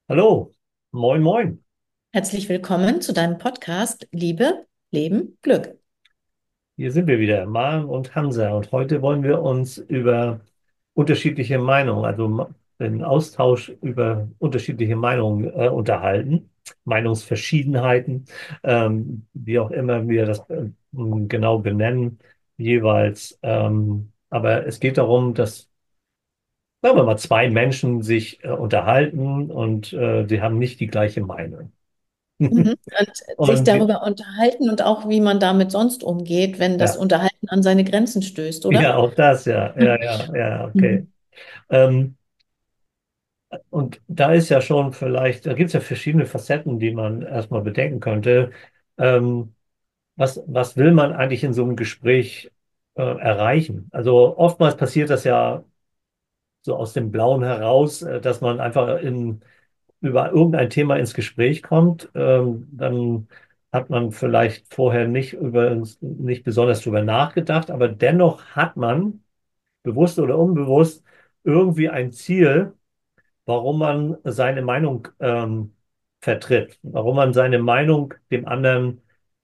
Hallo, moin, moin. Herzlich willkommen zu deinem Podcast Liebe, Leben, Glück. Hier sind wir wieder, Maren und Hansa. Und heute wollen wir uns über unterschiedliche Meinungen, den Austausch über unterschiedliche Meinungen unterhalten, Meinungsverschiedenheiten, wie auch immer wir das genau benennen, jeweils. Aber es geht darum, dass, sagen wir mal, zwei Menschen sich unterhalten und die haben nicht die gleiche Meinung. Mhm. Und sich Und darüber unterhalten und auch, wie man damit sonst umgeht, wenn das ja. Unterhalten an seine Grenzen stößt, Ja, oder? auch das, ja, ja, ja, ja, okay. Mhm. Ähm, und da ist ja schon vielleicht, da gibt es ja verschiedene Facetten, die man erstmal bedenken könnte. Ähm, was will man eigentlich in so einem Gespräch erreichen? Also oftmals passiert das ja so aus dem Blauen heraus, dass man einfach über irgendein Thema ins Gespräch kommt. Dann hat man vielleicht vorher nicht besonders drüber nachgedacht, aber dennoch hat man bewusst oder unbewusst irgendwie ein Ziel, warum man seine Meinung vertritt, warum man seine Meinung dem anderen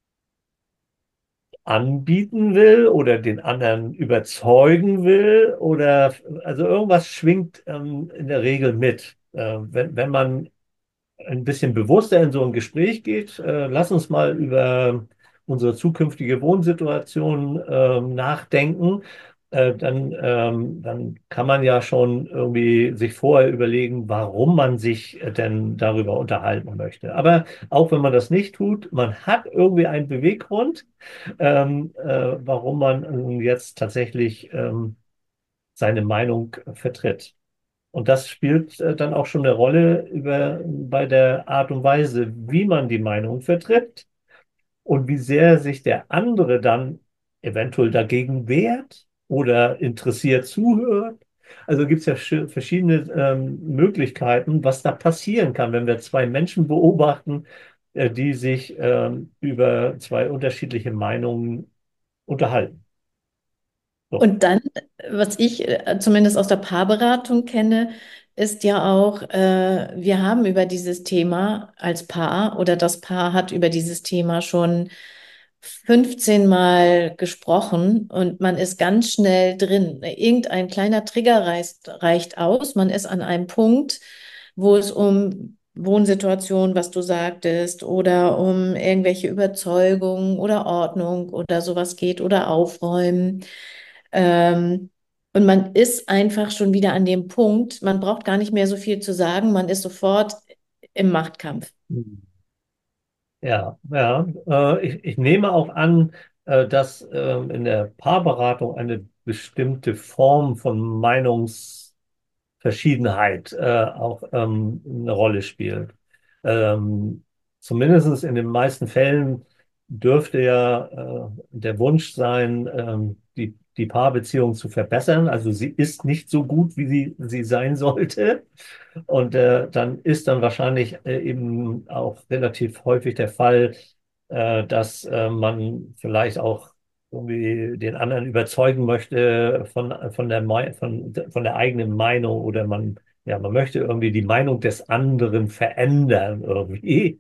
anbieten will oder den anderen überzeugen will oder also irgendwas schwingt in der Regel mit. Wenn man ein bisschen bewusster in so ein Gespräch geht, lass uns mal über unsere zukünftige Wohnsituation nachdenken. Dann kann man ja schon irgendwie sich vorher überlegen, warum man sich denn darüber unterhalten möchte. Aber auch wenn man das nicht tut, man hat irgendwie einen Beweggrund, warum man jetzt tatsächlich seine Meinung vertritt. Und das spielt dann auch schon eine Rolle bei der Art und Weise, wie man die Meinung vertritt und wie sehr sich der andere dann eventuell dagegen wehrt oder interessiert zuhört. Also gibt es ja verschiedene Möglichkeiten, was da passieren kann, wenn wir zwei Menschen beobachten, die sich über zwei unterschiedliche Meinungen unterhalten. So. Und dann, was ich zumindest aus der Paarberatung kenne, ist ja auch, wir haben über dieses Thema als Paar oder das Paar hat über dieses Thema schon 15 Mal gesprochen und man ist ganz schnell drin. Irgendein kleiner Trigger reicht aus. Man ist an einem Punkt, wo es um Wohnsituation, was du sagtest, oder um irgendwelche Überzeugungen oder Ordnung oder sowas geht oder Aufräumen. Ähm, und man ist einfach schon wieder an dem Punkt, man braucht gar nicht mehr so viel zu sagen, man ist sofort im Machtkampf. Ja, ja. Ich nehme auch an, dass in der Paarberatung eine bestimmte Form von Meinungsverschiedenheit auch eine Rolle spielt. Ähm, Zumindest in den meisten Fällen dürfte ja der Wunsch sein, die Paarbeziehung zu verbessern. Also sie ist nicht so gut, wie sie sein sollte. Und dann ist dann wahrscheinlich eben auch relativ häufig der Fall, dass man vielleicht auch irgendwie den anderen überzeugen möchte von der eigenen Meinung oder man möchte irgendwie die Meinung des anderen verändern irgendwie.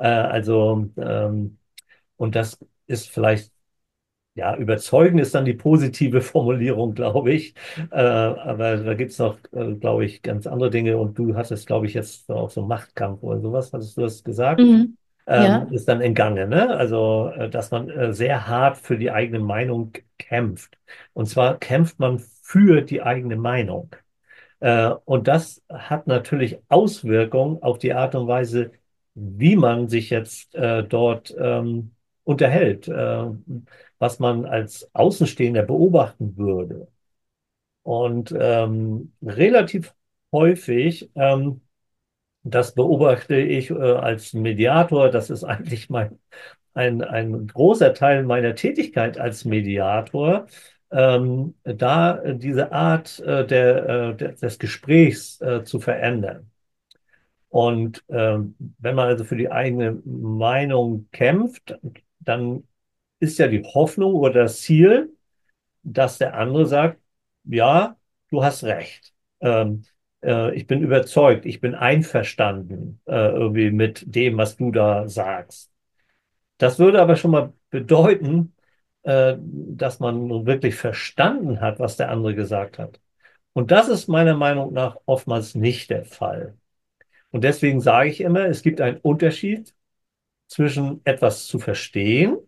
Und das ist vielleicht ja, überzeugen ist dann die positive Formulierung, glaube ich. Aber da gibt es noch, glaube ich, ganz andere Dinge. Und du hattest, glaube ich, jetzt auch so Machtkampf oder sowas, hattest du das gesagt? Mhm. Ja. Ist dann entgangen, ne? Also, dass man sehr hart für die eigene Meinung kämpft. Und zwar kämpft man für die eigene Meinung. Und das hat natürlich Auswirkungen auf die Art und Weise, wie man sich jetzt dort unterhält, was man als Außenstehender beobachten würde. Und relativ häufig, das beobachte ich als Mediator, das ist eigentlich ein großer Teil meiner Tätigkeit als Mediator, da diese Art des Gesprächs zu verändern. Und wenn man also für die eigene Meinung kämpft, dann ist ja die Hoffnung oder das Ziel, dass der andere sagt, ja, du hast recht. Ähm, Ich bin überzeugt, ich bin einverstanden irgendwie mit dem, was du da sagst. Das würde aber schon mal bedeuten, dass man nun wirklich verstanden hat, was der andere gesagt hat. Und das ist meiner Meinung nach oftmals nicht der Fall. Und deswegen sage ich immer, es gibt einen Unterschied zwischen etwas zu verstehen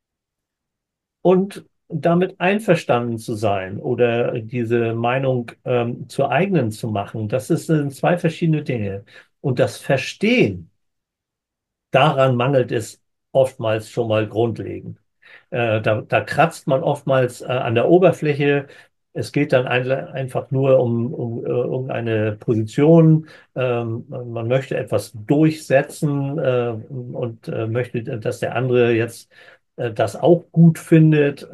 und damit einverstanden zu sein oder diese Meinung zur eigenen zu machen. Sind zwei verschiedene Dinge. Und das Verstehen, daran mangelt es oftmals schon mal grundlegend. Da kratzt man oftmals an der Oberfläche. Es geht dann einfach nur um irgendeine Position. Man möchte etwas durchsetzen und möchte, dass der andere jetzt das auch gut findet.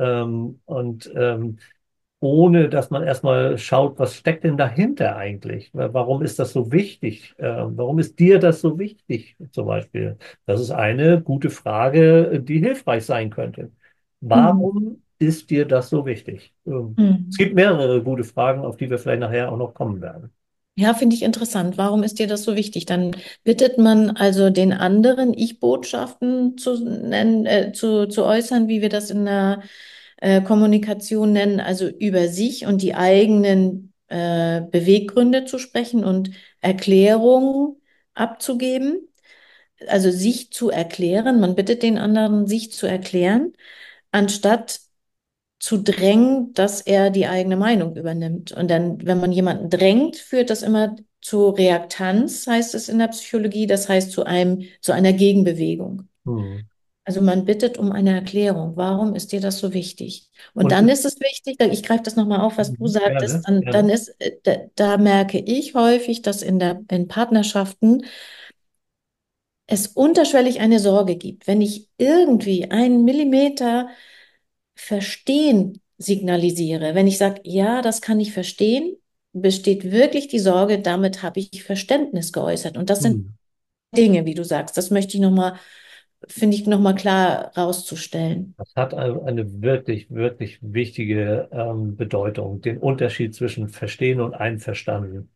Ohne dass man erstmal schaut, was steckt denn dahinter eigentlich? Warum ist das so wichtig? Warum ist dir das so wichtig, zum Beispiel? Das ist eine gute Frage, die hilfreich sein könnte. Mhm. Warum ist dir das so wichtig? Es Mhm. gibt mehrere gute Fragen, auf die wir vielleicht nachher auch noch kommen werden. Ja, finde ich interessant. Warum ist dir das so wichtig? Dann bittet man also den anderen Ich-Botschaften zu nennen, zu äußern, wie wir das in der Kommunikation nennen, also über sich und die eigenen Beweggründe zu sprechen und Erklärungen abzugeben, also sich zu erklären. Man bittet den anderen, sich zu erklären, anstatt zu drängen, dass er die eigene Meinung übernimmt. Und dann, wenn man jemanden drängt, führt das immer zu Reaktanz, heißt es in der Psychologie, das heißt zu einer Gegenbewegung. Hm. Also man bittet um eine Erklärung. Warum ist dir das so wichtig? Und Und dann ist es wichtig, ich greife das nochmal auf, was du sagtest, gerne, gerne. da merke ich häufig, dass in Partnerschaften es unterschwellig eine Sorge gibt. Wenn ich irgendwie einen Millimeter Verstehen signalisiere, wenn ich sage, ja, das kann ich verstehen, besteht wirklich die Sorge, damit habe ich Verständnis geäußert. Und das sind Hm. Dinge, wie du sagst, das möchte ich nochmal, finde ich nochmal klar rauszustellen. Das hat eine wirklich, wirklich wichtige Bedeutung, den Unterschied zwischen Verstehen und Einverstanden.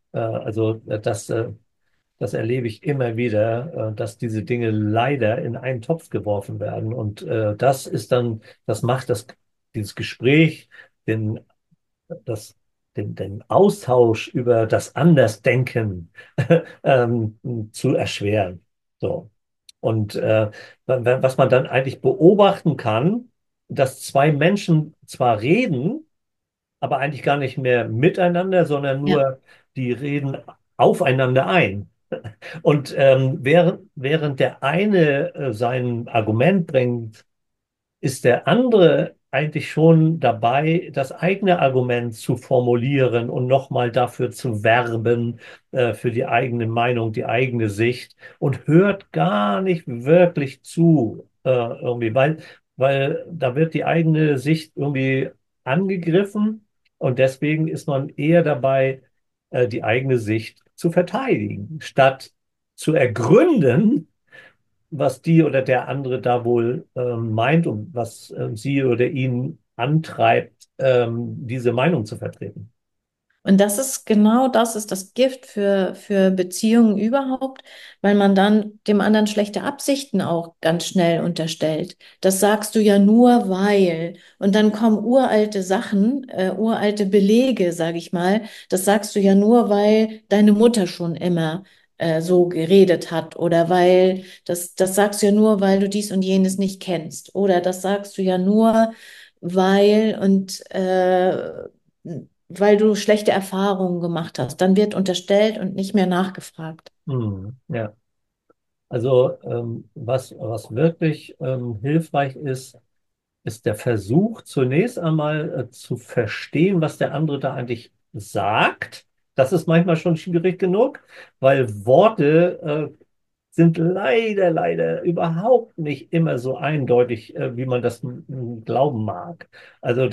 Das erlebe ich immer wieder, dass diese Dinge leider in einen Topf geworfen werden. Und das ist dann, das macht dieses Gespräch, den, das, den Austausch über das Andersdenken ähm, zu erschweren. So. Und was man dann eigentlich beobachten kann, dass zwei Menschen zwar reden, aber eigentlich gar nicht mehr miteinander, sondern Ja. nur die reden aufeinander ein. Und während der eine sein Argument bringt, ist der andere eigentlich schon dabei, das eigene Argument zu formulieren und nochmal dafür zu werben, für die eigene Meinung, die eigene Sicht und hört gar nicht wirklich zu, irgendwie, weil da wird die eigene Sicht irgendwie angegriffen und deswegen ist man eher dabei, die eigene Sicht zu verteidigen, statt zu ergründen, was die oder der andere da wohl meint und was sie oder ihn antreibt, diese Meinung zu vertreten. Und das ist das Gift für Beziehungen überhaupt, weil man dann dem anderen schlechte Absichten auch ganz schnell unterstellt. Das sagst du ja nur, weil. Und dann kommen uralte Sachen, uralte Belege, sage ich mal. Das sagst du ja nur, weil deine Mutter schon immer so geredet hat oder weil, das sagst du ja nur, weil du dies und jenes nicht kennst. Oder das sagst du ja nur, weil weil du schlechte Erfahrungen gemacht hast. Dann wird unterstellt und nicht mehr nachgefragt. Ja, also was wirklich hilfreich ist, ist der Versuch, zunächst einmal zu verstehen, was der andere da eigentlich sagt. Das ist manchmal schon schwierig genug, weil Worte sind leider überhaupt nicht immer so eindeutig, wie man das glauben mag. Also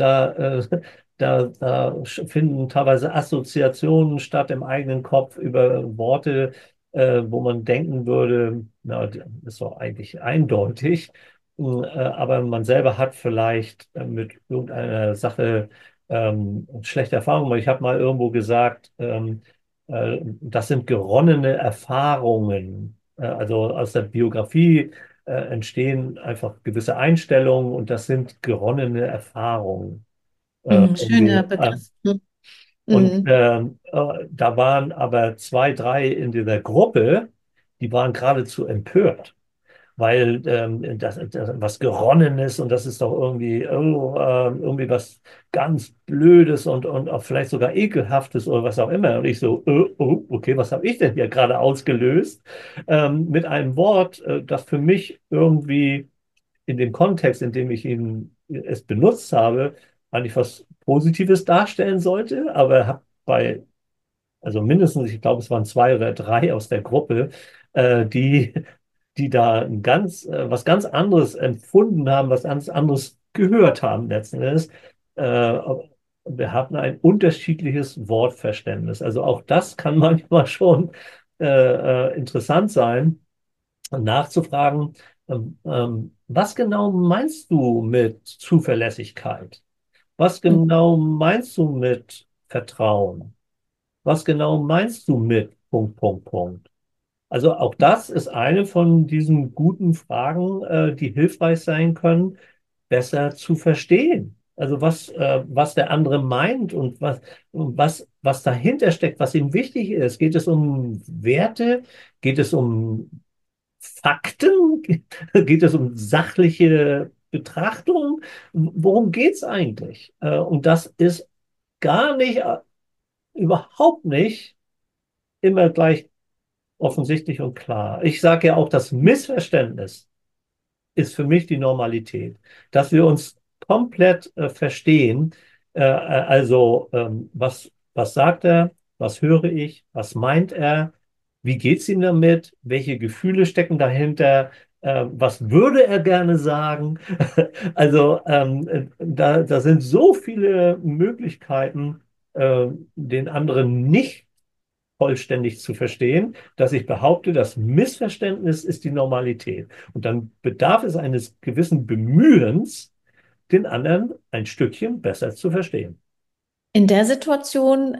da finden teilweise Assoziationen statt im eigenen Kopf über Worte, wo man denken würde, na, das ist doch eigentlich eindeutig. Aber man selber hat vielleicht mit irgendeiner Sache schlechte Erfahrungen. Ich habe mal irgendwo gesagt, das sind geronnene Erfahrungen. Also aus der Biografie entstehen einfach gewisse Einstellungen und das sind geronnene Erfahrungen. Mhm, schöner Irgendwie. Begriff. Mhm. Und Mhm. da waren aber zwei, drei in dieser Gruppe, die waren geradezu empört, weil das was Geronnenes und das ist doch irgendwie, irgendwie was ganz Blödes und auch vielleicht sogar Ekelhaftes oder was auch immer. Und ich so, oh, okay, was habe ich denn hier gerade ausgelöst? Mit einem Wort, das für mich irgendwie in dem Kontext, in dem ich es benutzt habe, eigentlich was Positives darstellen sollte, aber habe also mindestens, ich glaube, es waren zwei oder drei aus der Gruppe, die, die da was ganz anderes empfunden haben, was ganz anderes gehört haben letzten Endes. Äh, Wir hatten ein unterschiedliches Wortverständnis. Also auch das kann manchmal schon interessant sein, nachzufragen, was genau meinst du mit Zuverlässigkeit? Was genau meinst du mit Vertrauen? Was genau meinst du mit Punkt, Punkt, Punkt? Also auch das ist eine von diesen guten Fragen, die hilfreich sein können, besser zu verstehen. Also was der andere meint und was dahinter steckt, was ihm wichtig ist. Geht es um Werte? Geht es um Fakten? Geht es um sachliche Betrachtung? Worum geht es eigentlich? Und das ist gar nicht, überhaupt nicht immer gleich offensichtlich und klar. Ich sage ja auch, das Missverständnis ist für mich die Normalität, dass wir uns komplett verstehen. Also, was sagt er? Was höre ich? Was meint er? Wie geht es ihm damit? Welche Gefühle stecken dahinter? Was würde er gerne sagen? Also, da sind so viele Möglichkeiten, den anderen nicht vollständig zu verstehen, dass ich behaupte, das Missverständnis ist die Normalität. Und dann bedarf es eines gewissen Bemühens, den anderen ein Stückchen besser zu verstehen. In der Situation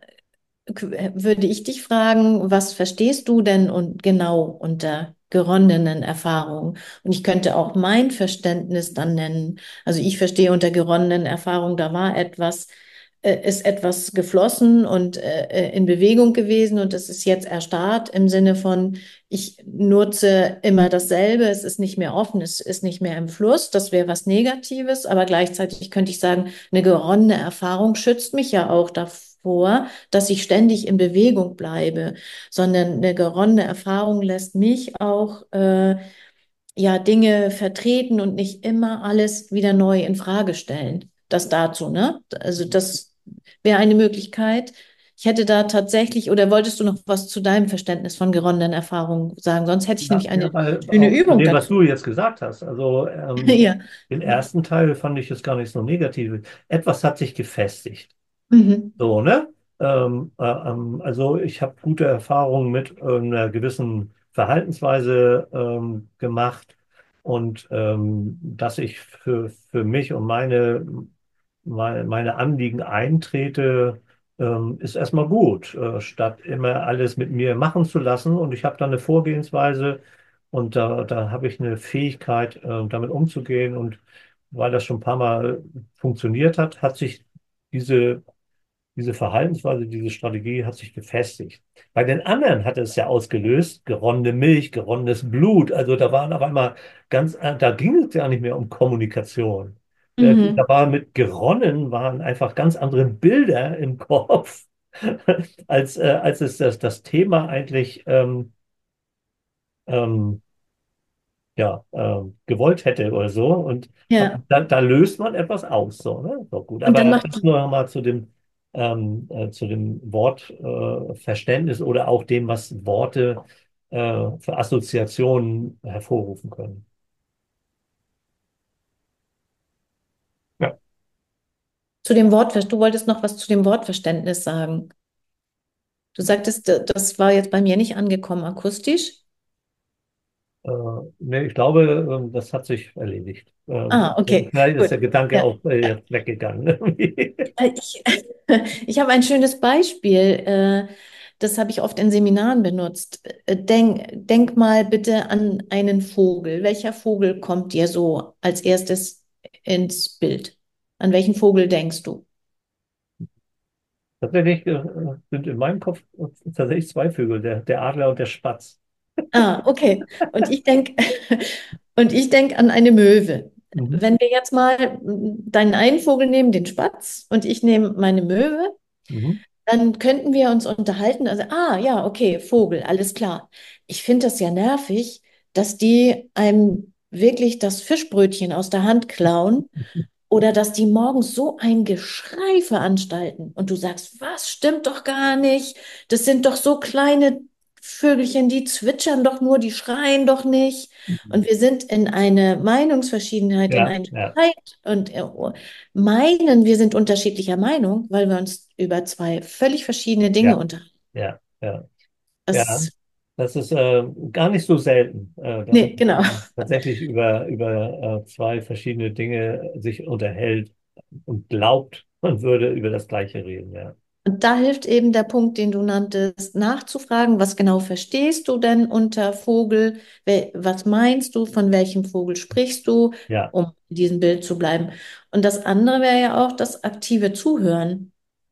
würde ich dich fragen, was verstehst du denn und genau unter geronnenen Erfahrungen? Und ich könnte auch mein Verständnis dann nennen. Also ich verstehe unter geronnenen Erfahrungen, da war etwas, ist etwas geflossen und in Bewegung gewesen und es ist jetzt erstarrt im Sinne von, ich nutze immer dasselbe, es ist nicht mehr offen, es ist nicht mehr im Fluss, das wäre was Negatives, aber gleichzeitig könnte ich sagen, eine geronnene Erfahrung schützt mich ja auch davor, dass ich ständig in Bewegung bleibe, sondern eine geronnene Erfahrung lässt mich auch ja Dinge vertreten und nicht immer alles wieder neu in Frage stellen. Das dazu, ne? Also das wäre eine Möglichkeit. Ich hätte da tatsächlich, oder wolltest du noch was zu deinem Verständnis von geronnenen Erfahrungen sagen? Sonst hätte ich Ja, nämlich ja, eine weil schöne auch zu Übung dem, was dazu. du jetzt gesagt hast, also Ja. den ersten Teil fand ich jetzt gar nicht so negativ. Etwas hat sich gefestigt. Mhm. So, ne? Also ich habe gute Erfahrungen mit einer gewissen Verhaltensweise gemacht und dass ich für mich und meine Anliegen eintrete, ist erstmal gut, statt immer alles mit mir machen zu lassen. Und ich habe da eine Vorgehensweise und da habe ich eine Fähigkeit, damit umzugehen. Und weil das schon ein paar Mal funktioniert hat, hat sich diese diese Verhaltensweise, diese Strategie hat sich gefestigt. Bei den anderen hat es ja ausgelöst, geronnene Milch, geronnenes Blut. Also da waren auf einmal da ging es ja nicht mehr um Kommunikation. Mhm. Da war mit geronnen waren einfach ganz andere Bilder im Kopf, als es das Thema eigentlich ähm, ja, gewollt hätte oder so. Und Ja. da löst man etwas aus. So, ne? So gut. Und dann Aber macht das nur noch mal zu dem Wortverständnis Verständnis oder auch dem, was Worte für Assoziationen hervorrufen können. Ja. zu dem Wortverständnis, du wolltest noch was zu dem Wortverständnis sagen. Du sagtest, das war jetzt bei mir nicht angekommen akustisch. Äh, Nee, ich glaube, das hat sich erledigt. Ah, okay, Vielleicht ist gut. der Gedanke Ja. auch jetzt weggegangen. Ich, ich habe ein schönes Beispiel. das habe ich oft in Seminaren benutzt. Denk mal bitte an einen Vogel. Welcher Vogel kommt dir so als erstes ins Bild? An welchen Vogel denkst du? Tatsächlich sind in meinem Kopf tatsächlich zwei Vögel, der Adler und der Spatz. Ah, okay. Und ich denke, und ich denk an eine Möwe. Mhm. Wenn wir jetzt mal deinen einen Vogel nehmen, den Spatz, und ich nehme meine Möwe, Mhm. dann könnten wir uns unterhalten. Also, ja, okay, Vogel, alles klar. Ich finde das ja nervig, dass die einem wirklich das Fischbrötchen aus der Hand klauen oder dass die morgens so ein Geschrei veranstalten und du sagst, was stimmt doch gar nicht? Das sind doch so kleine Vögelchen, die zwitschern doch nur, die schreien doch nicht. Und wir sind in eine Meinungsverschiedenheit, in Ja, einen ja, Streit und meinen, wir sind unterschiedlicher Meinung, weil wir uns über zwei völlig verschiedene Dinge ja, unterhalten. ja, ja. Ja, Das, das ist gar nicht so selten, dass nee, man genau. tatsächlich über zwei verschiedene Dinge sich unterhält und glaubt, man würde über das Gleiche reden. Ja, Und da hilft eben der Punkt, den du nanntest, nachzufragen, was genau verstehst du denn unter Vogel? Was meinst du? Von welchem Vogel sprichst du? ja, Um in diesem Bild zu bleiben. Und das andere wäre ja auch das aktive Zuhören.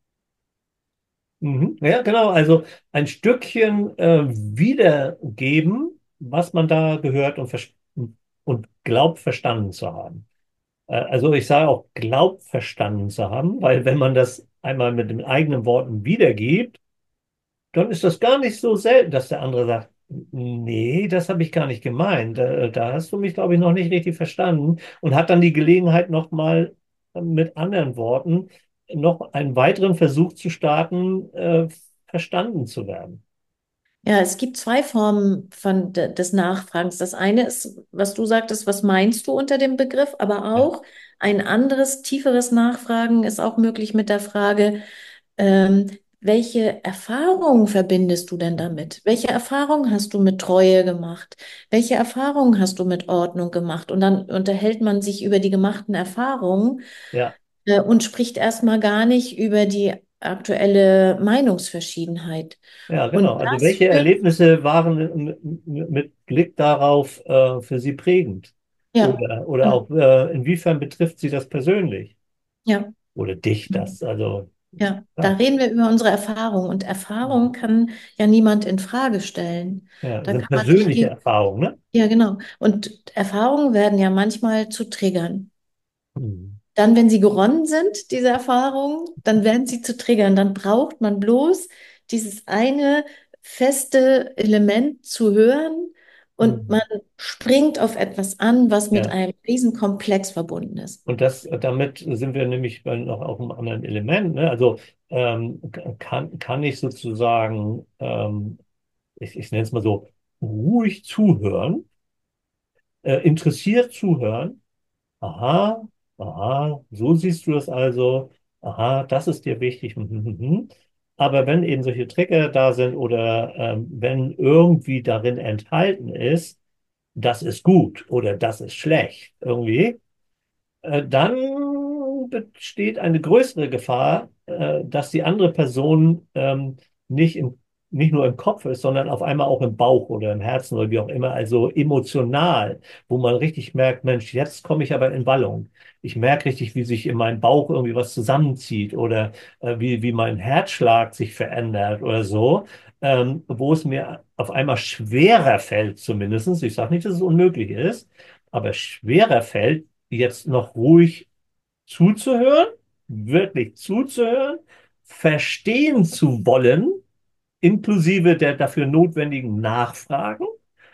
mhm. Ja, genau. Also ein Stückchen wiedergeben, was man da gehört und glaubt verstanden zu haben. Also ich sage auch glaubt verstanden zu haben, weil wenn man das einmal mit den eigenen Worten wiedergibt, dann ist das gar nicht so selten, dass der andere sagt, nee, das habe ich gar nicht gemeint. Da hast du mich, glaube ich, noch nicht richtig verstanden und hat dann die Gelegenheit, nochmal mit anderen Worten noch einen weiteren Versuch zu starten, verstanden zu werden. Ja, es gibt zwei Formen des Nachfragens. Das eine ist, was du sagtest, was meinst du unter dem Begriff, aber Ja, auch ein anderes, tieferes Nachfragen ist auch möglich mit der Frage, ähm, welche Erfahrungen verbindest du denn damit? Welche Erfahrungen hast du mit Treue gemacht? Welche Erfahrungen hast du mit Ordnung gemacht? Und dann unterhält man sich über die gemachten Erfahrungen, ja, und spricht erstmal gar nicht über die aktuelle Meinungsverschiedenheit. ja, Und genau. Also das welche führt, Erlebnisse waren mit Blick darauf für Sie prägend? ja, Oder genau. auch inwiefern betrifft Sie das persönlich? Ja, Oder dich das? Also, ja. Da ja, reden wir über unsere Erfahrung und Erfahrung kann ja niemand in Frage stellen. ja, Da sind kann man sich persönliche Erfahrungen, ne? ja, genau. Und Erfahrungen werden ja manchmal zu Triggern. Hm. Dann, wenn sie geronnen sind, diese Erfahrungen, dann werden sie zu Triggern. Dann braucht man bloß dieses eine feste Element zu hören und man Hm. springt auf etwas an, was mit Ja, einem Riesenkomplex verbunden ist. und damit sind wir nämlich noch auf einem anderen Element, ne? Also kann ich sozusagen, ich nenne es mal so, ruhig zuhören, interessiert zuhören. Aha, aha, so siehst du das also. Aha, das ist dir wichtig. Mhm, mhm, mhm. Aber wenn eben solche Trigger da sind oder wenn irgendwie darin enthalten ist, das ist gut oder das ist schlecht irgendwie, dann besteht eine größere Gefahr, dass die andere Person nicht nur im Kopf ist, sondern auf einmal auch im Bauch oder im Herzen oder wie auch immer, also emotional, wo man richtig merkt, Mensch, jetzt komme ich aber in Wallung. Ich merke richtig, wie sich in meinem Bauch irgendwie was zusammenzieht oder wie mein Herzschlag sich verändert oder so, wo es mir auf einmal schwerer fällt, zumindestens. Ich sage nicht, dass es unmöglich ist, aber schwerer fällt, jetzt noch ruhig zuzuhören, wirklich zuzuhören, verstehen zu wollen, inklusive der dafür notwendigen Nachfragen.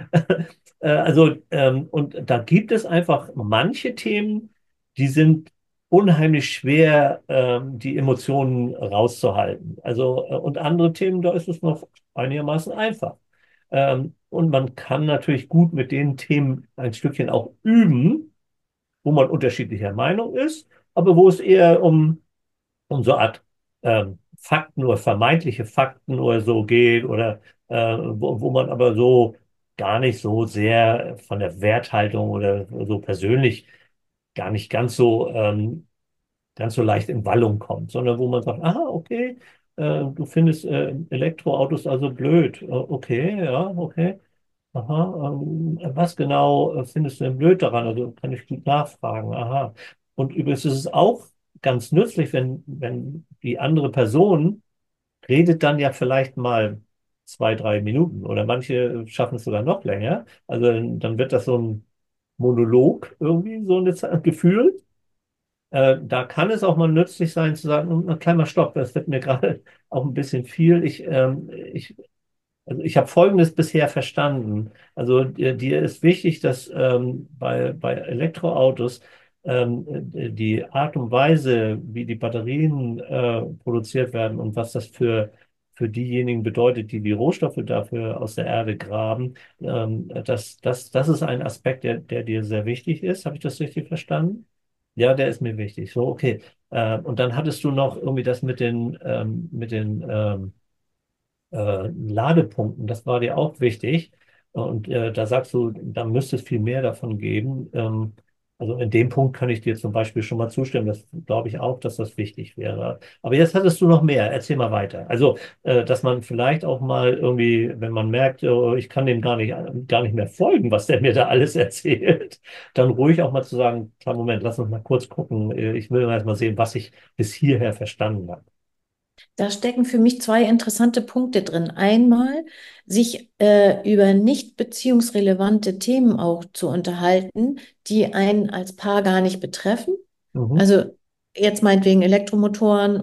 Und da gibt es einfach manche Themen, die sind unheimlich schwer, die Emotionen rauszuhalten. Und andere Themen, da ist es noch einigermaßen einfach. Und man kann natürlich gut mit den Themen ein Stückchen auch üben, wo man unterschiedlicher Meinung ist, aber wo es eher um so eine Art Fakten oder vermeintliche Fakten oder so geht oder wo man aber so gar nicht so sehr von der Werthaltung oder so persönlich gar nicht ganz so leicht in Wallung kommt, sondern wo man sagt, aha, okay, du findest Elektroautos also blöd. Okay, ja, okay. Aha, was genau findest du denn blöd daran? Also kann ich gut nachfragen. Aha. Und übrigens ist es auch ganz nützlich, wenn die andere Person redet dann ja vielleicht mal 2, 3 Minuten oder manche schaffen es sogar noch länger. Also dann wird das so ein Monolog irgendwie, so eine Zeit gefühlt. Da kann es auch mal nützlich sein zu sagen, ein kleiner Stopp, das wird mir gerade auch ein bisschen viel. Ich habe Folgendes bisher verstanden. Also dir ist wichtig, dass bei Elektroautos die Art und Weise, wie die Batterien produziert werden und was das für diejenigen bedeutet, die die Rohstoffe dafür aus der Erde graben, das ist ein Aspekt, der dir sehr wichtig ist. Habe ich das richtig verstanden? Ja, der ist mir wichtig. So, okay. Und dann hattest du noch irgendwie das mit den Ladepunkten, das war dir auch wichtig. Und da sagst du, da müsste es viel mehr davon geben. Also in dem Punkt kann ich dir zum Beispiel schon mal zustimmen. Das glaube ich auch, dass das wichtig wäre. Aber jetzt hattest du noch mehr. Erzähl mal weiter. Also, dass man vielleicht auch mal irgendwie, wenn man merkt, ich kann dem gar nicht mehr folgen, was der mir da alles erzählt, dann ruhig auch mal zu sagen, klar, Moment, lass uns mal kurz gucken. Ich will erst mal sehen, was ich bis hierher verstanden habe. Da stecken für mich zwei interessante Punkte drin. Einmal, sich über nicht beziehungsrelevante Themen auch zu unterhalten, die einen als Paar gar nicht betreffen. Mhm. Also jetzt meinetwegen Elektromotoren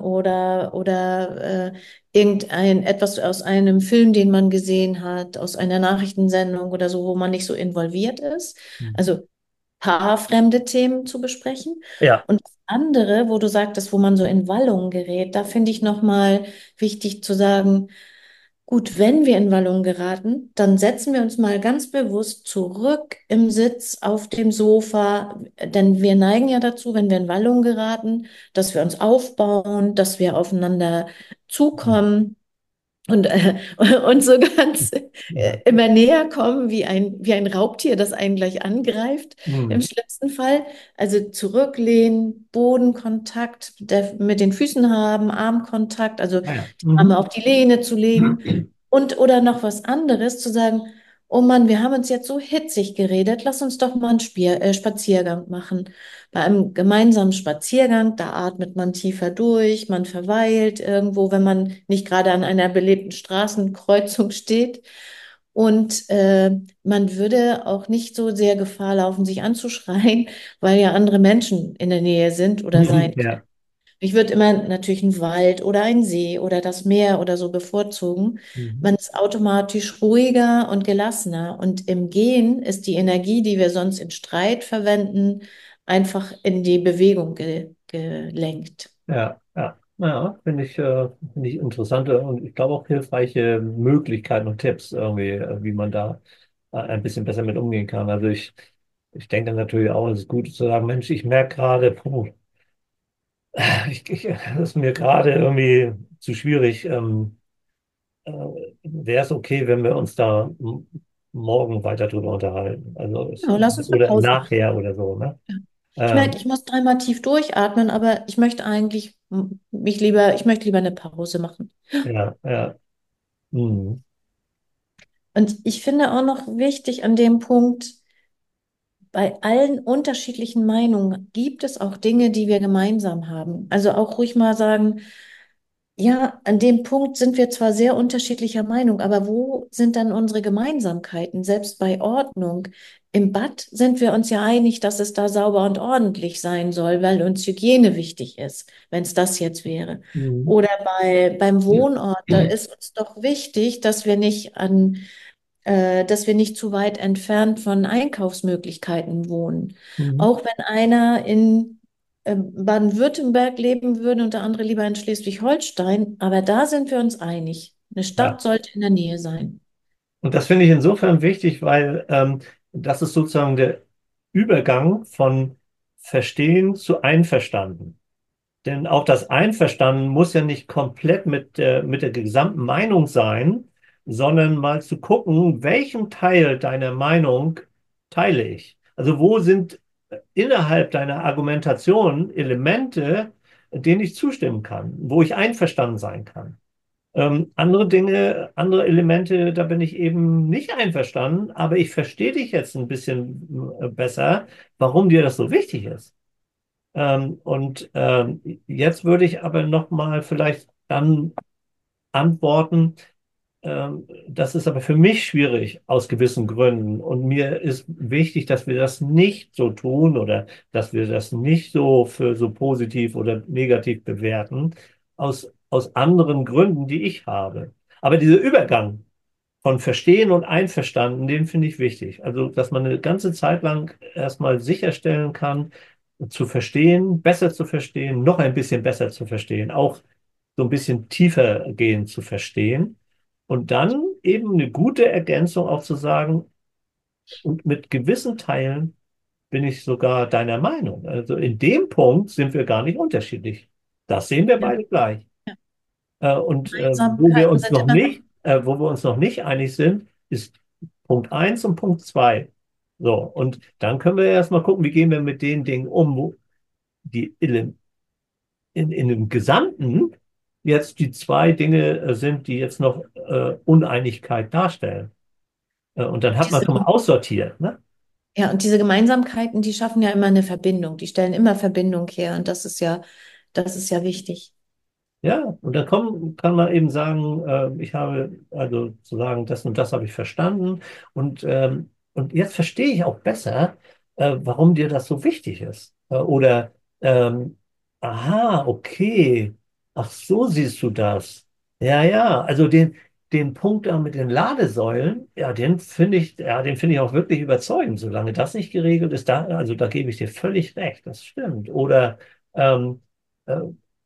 oder irgendein etwas aus einem Film, den man gesehen hat, aus einer Nachrichtensendung oder so, wo man nicht so involviert ist. Also paarfremde Themen zu besprechen. Ja. Und das andere, wo du sagtest, wo man so in Wallungen gerät, da finde ich nochmal wichtig zu sagen, gut, wenn wir in Wallungen geraten, dann setzen wir uns mal ganz bewusst zurück im Sitz auf dem Sofa, denn wir neigen ja dazu, wenn wir in Wallungen geraten, dass wir uns aufbauen, dass wir aufeinander zukommen und, und so ganz Ja. immer näher kommen wie ein Raubtier, das einen gleich angreift, im Mhm. schlimmsten Fall. Also zurücklehnen, Bodenkontakt mit den Füßen haben, Armkontakt, also Ah ja. die Arme Mhm. auf die Lehne zu legen und oder noch was anderes zu sagen, oh Mann, wir haben uns jetzt so hitzig geredet, lass uns doch mal einen Spaziergang machen. Bei einem gemeinsamen Spaziergang, da atmet man tiefer durch, man verweilt irgendwo, wenn man nicht gerade an einer belebten Straßenkreuzung steht. Und man würde auch nicht so sehr Gefahr laufen, sich anzuschreien, weil ja andere Menschen in der Nähe sind oder sein. Ja. Ich würde immer natürlich einen Wald oder einen See oder das Meer oder so bevorzugen. Mhm. Man ist automatisch ruhiger und gelassener. Und im Gehen ist die Energie, die wir sonst in Streit verwenden, einfach in die Bewegung gelenkt. Ja, ja, ja, finde ich interessante und ich glaube auch hilfreiche Möglichkeiten und Tipps irgendwie, wie man da ein bisschen besser mit umgehen kann. Also ich denke natürlich auch, es ist gut zu sagen, Mensch, ich merke gerade, puh, das ist mir gerade irgendwie zu schwierig. Äh, Wäre es okay, wenn wir uns da morgen weiter drüber unterhalten? Also Ja, lass uns eine oder Pause nachher machen. oder so, ne? Ja. Ich merke, Ähm, ich muss dreimal tief durchatmen, aber ich möchte eigentlich ich möchte lieber eine Pause machen. ja, ja. Mhm. Und ich finde auch noch wichtig an dem Punkt, bei allen unterschiedlichen Meinungen gibt es auch Dinge, die wir gemeinsam haben. Also auch ruhig mal sagen, ja, an dem Punkt sind wir zwar sehr unterschiedlicher Meinung, aber wo sind dann unsere Gemeinsamkeiten? Selbst bei Ordnung. Im Bad sind wir uns ja einig, dass es da sauber und ordentlich sein soll, weil uns Hygiene wichtig ist, wenn es das jetzt wäre. Mhm. Oder beim Wohnort, da ist uns doch wichtig, dass wir nicht zu weit entfernt von Einkaufsmöglichkeiten wohnen. Mhm. Auch wenn einer in Baden-Württemberg leben würde und der andere lieber in Schleswig-Holstein, aber da sind wir uns einig. Eine Ja. Stadt sollte in der Nähe sein. Und das finde ich insofern wichtig, weil das ist sozusagen der Übergang von Verstehen zu Einverstanden. Denn auch das Einverstanden muss ja nicht komplett mit der gesamten Meinung sein, sondern mal zu gucken, welchen Teil deiner Meinung teile ich. Also wo sind innerhalb deiner Argumentation Elemente, denen ich zustimmen kann, wo ich einverstanden sein kann. Andere Dinge, andere Elemente, da bin ich eben nicht einverstanden, aber ich verstehe dich jetzt ein bisschen besser, warum dir das so wichtig ist. Jetzt würde ich aber noch mal vielleicht dann antworten. Das ist aber für mich schwierig aus gewissen Gründen. Und mir ist wichtig, dass wir das nicht so tun oder dass wir das nicht so für so positiv oder negativ bewerten, aus anderen Gründen, die ich habe. Aber dieser Übergang von Verstehen und Einverstanden, den finde ich wichtig. Also, dass man eine ganze Zeit lang erstmal sicherstellen kann, zu verstehen, besser zu verstehen, noch ein bisschen besser zu verstehen, auch so ein bisschen tiefer gehen zu verstehen. Und dann eben eine gute Ergänzung auch zu sagen, und mit gewissen Teilen bin ich sogar deiner Meinung. Also in dem Punkt sind wir gar nicht unterschiedlich. Das sehen wir Ja. beide gleich. Gemeinsamkeiten sind immer da. Wo wir uns noch nicht einig sind, ist Punkt eins und Punkt 2. So, und dann können wir erstmal gucken, wie gehen wir mit den Dingen um, wo die in dem Gesamten jetzt die zwei Dinge sind, die jetzt noch Uneinigkeit darstellen. Und dann hat man Diese, schon mal aussortiert, ne? ja, und diese Gemeinsamkeiten, die schaffen ja immer eine Verbindung, die stellen immer Verbindung her und das ist ja wichtig. Ja, und kann man eben sagen, ich habe also zu sagen, das und das habe ich verstanden. Und jetzt verstehe ich auch besser, warum dir das so wichtig ist. Ähm, aha, okay. Ach, so siehst du das. Ja, ja. Also den Punkt da mit den Ladesäulen, ja, den finde ich auch wirklich überzeugend. Solange das nicht geregelt ist, also da gebe ich dir völlig recht. Das stimmt. Ähm, äh,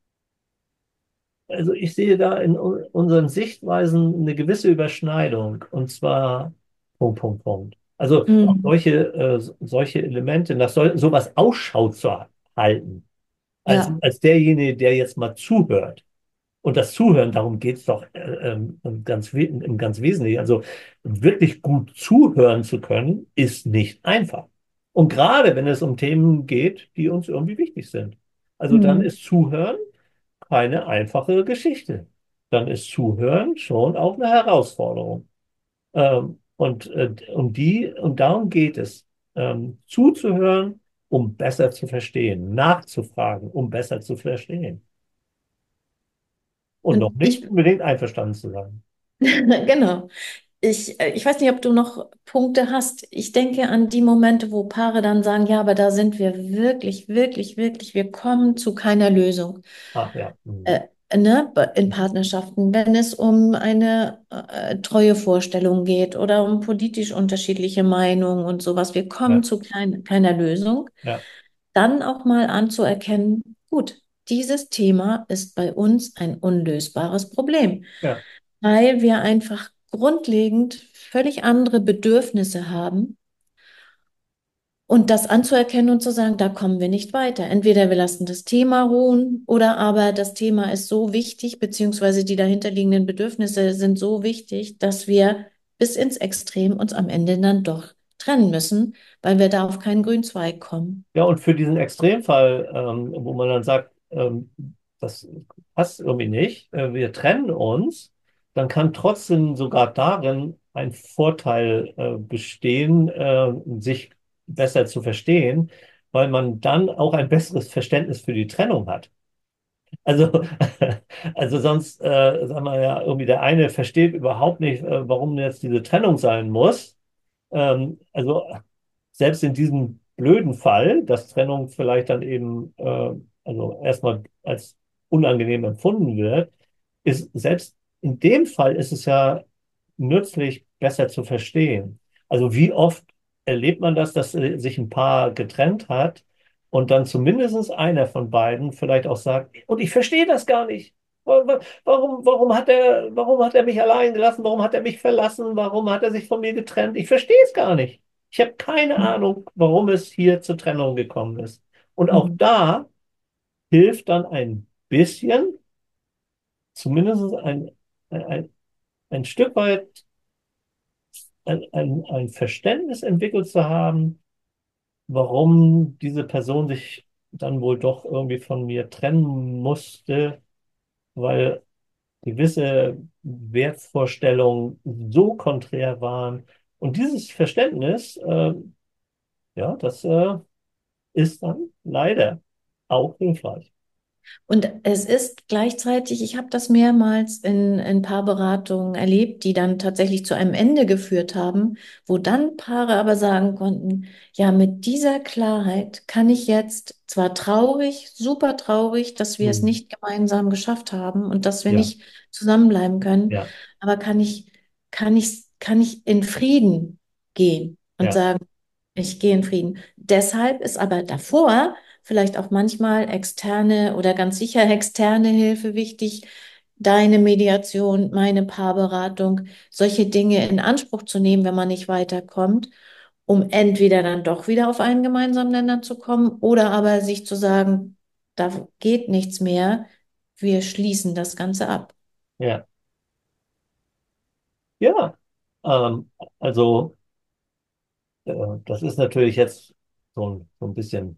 also ich sehe da in unseren Sichtweisen eine gewisse Überschneidung und zwar Punkt, Punkt, Punkt. Also auch Mhm. solche Elemente, sowas Ausschau zu halten, Ja, als derjenige, der jetzt mal zuhört. Und das Zuhören, darum geht es doch im ganz Wesentlichen. Also wirklich gut zuhören zu können, ist nicht einfach. Und gerade wenn es um Themen geht, die uns irgendwie wichtig sind. Also dann mhm. ist Zuhören keine einfache Geschichte. Dann ist Zuhören schon auch eine Herausforderung. Und darum geht es. Zuzuhören, um besser zu verstehen, nachzufragen, um besser zu verstehen. Und noch Und nicht unbedingt einverstanden zu sein. genau. Ich weiß nicht, ob du noch Punkte hast. Ich denke an die Momente, wo Paare dann sagen, ja, aber da sind wir wirklich, wirklich, wirklich, wir kommen zu keiner Lösung. Ach ja. Mhm. Äh, ne? In Partnerschaften, wenn es um eine treue Vorstellung geht oder um politisch unterschiedliche Meinungen und sowas, wir kommen Ja, zu keiner Lösung. ja, Dann auch mal anzuerkennen, gut, dieses Thema ist bei uns ein unlösbares Problem, ja. weil wir einfach grundlegend völlig andere Bedürfnisse haben und das anzuerkennen und zu sagen, da kommen wir nicht weiter. Entweder wir lassen das Thema ruhen oder aber das Thema ist so wichtig, beziehungsweise die dahinterliegenden Bedürfnisse sind so wichtig, dass wir bis ins Extrem uns am Ende dann doch trennen müssen, weil wir da auf keinen grünen Zweig kommen. Ja, und für diesen Extremfall, wo man dann sagt, das passt irgendwie nicht, wir trennen uns, dann kann trotzdem sogar darin ein Vorteil bestehen, sich besser zu verstehen, weil man dann auch ein besseres Verständnis für die Trennung hat. Also, also sonst, sagen wir ja, irgendwie der eine versteht überhaupt nicht, warum jetzt diese Trennung sein muss. Also selbst in diesem blöden Fall, dass Trennung vielleicht dann eben also erstmal als unangenehm empfunden wird, ist selbst in dem Fall ist es ja nützlich, besser zu verstehen. Also wie oft erlebt man das, dass sich ein Paar getrennt hat und dann zumindest einer von beiden vielleicht auch sagt, und ich verstehe das gar nicht. Warum hat er mich allein gelassen? Warum hat er mich verlassen? Warum hat er sich von mir getrennt? Ich verstehe es gar nicht. Ich habe keine Ahnung, warum es hier zur Trennung gekommen ist. Und auch Mhm. da hilft dann ein bisschen, zumindest ein, ein Stück weit ein Verständnis entwickelt zu haben, warum diese Person sich dann wohl doch irgendwie von mir trennen musste, weil gewisse Wertvorstellungen so konträr waren. Und dieses Verständnis, ja, das ist dann leider auch hilfreich. Und es ist gleichzeitig, ich habe das mehrmals in Paarberatungen erlebt, die dann tatsächlich zu einem Ende geführt haben, wo dann Paare aber sagen konnten, ja, mit dieser Klarheit kann ich jetzt zwar traurig, super traurig, dass wir es Hm. nicht gemeinsam geschafft haben und dass wir Ja, nicht zusammenbleiben können, ja, aber kann ich in Frieden gehen und ja, sagen, ich gehe in Frieden. Deshalb ist aber davor vielleicht auch manchmal externe oder ganz sicher externe Hilfe wichtig, deine Mediation, meine Paarberatung, solche Dinge in Anspruch zu nehmen, wenn man nicht weiterkommt, um entweder dann doch wieder auf einen gemeinsamen Nenner zu kommen oder aber sich zu sagen, da geht nichts mehr, wir schließen das Ganze ab. ja, ja. Also, das ist natürlich jetzt so ein bisschen,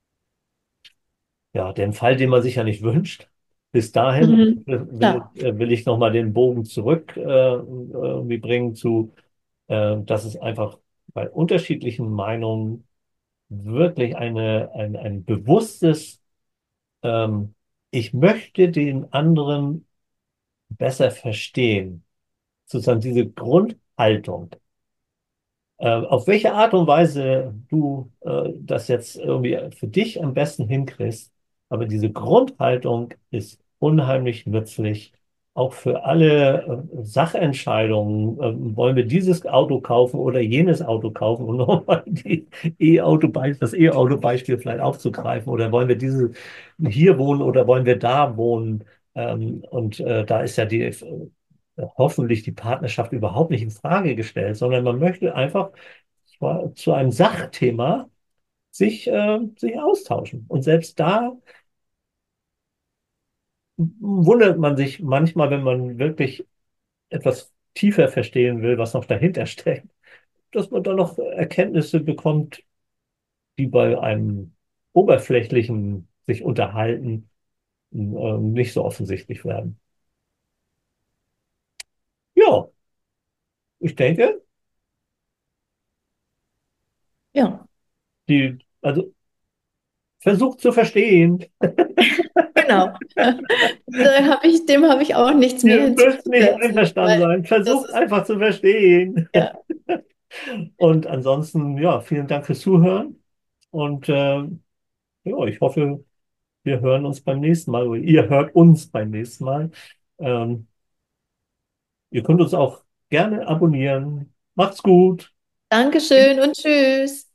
ja, den Fall, den man sich ja nicht wünscht. Bis dahin Mhm. Klar. will ich nochmal den Bogen zurück irgendwie bringen zu, dass es einfach bei unterschiedlichen Meinungen wirklich ein bewusstes, ähm, ich möchte den anderen besser verstehen, sozusagen diese Grundhaltung. Auf welche Art und Weise du das jetzt irgendwie für dich am besten hinkriegst, aber diese Grundhaltung ist unheimlich nützlich, auch für alle Sachentscheidungen. Wollen wir dieses Auto kaufen oder jenes Auto kaufen, um nochmal das E-Auto-Beispiel vielleicht aufzugreifen, oder wollen wir hier wohnen oder wollen wir da wohnen? Da ist ja hoffentlich die Partnerschaft überhaupt nicht in Frage gestellt, sondern man möchte einfach zu einem Sachthema sich austauschen. Und selbst da wundert man sich manchmal, wenn man wirklich etwas tiefer verstehen will, was noch dahinter steckt, dass man da noch Erkenntnisse bekommt, die bei einem oberflächlichen sich unterhalten nicht so offensichtlich werden. Ja, ich denke, Ja, also versucht zu verstehen. genau. Dem habe ich auch nichts mehr Ihr müsst nicht hinzuzusetzen, einverstanden weil sein. das Versucht ist, einfach zu verstehen. ja. Und ansonsten, ja, vielen Dank fürs Zuhören. Und ja, ich hoffe, wir hören uns beim nächsten Mal. Oder ihr hört uns beim nächsten Mal. Ähm, Ihr könnt uns auch gerne abonnieren. Macht's gut. Dankeschön und tschüss.